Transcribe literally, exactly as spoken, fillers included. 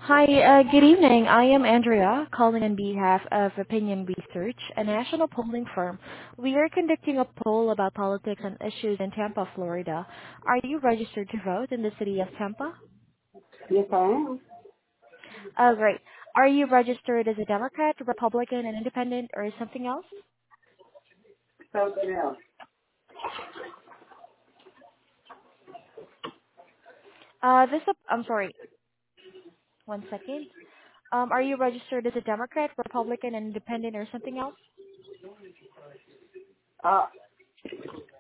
Hi, uh, good evening. I am Andrea, calling on behalf of Opinion Research, a national polling firm. We are conducting a poll about politics and issues in Tampa, Florida. Are you registered to vote in the city of Tampa? Yes, I am. Oh, great. Are you registered as a Democrat, Republican, an independent, or something else? Something else. Uh, this, I'm sorry, one second. Um, are you registered as a Democrat, Republican, an independent, or something else? Uh,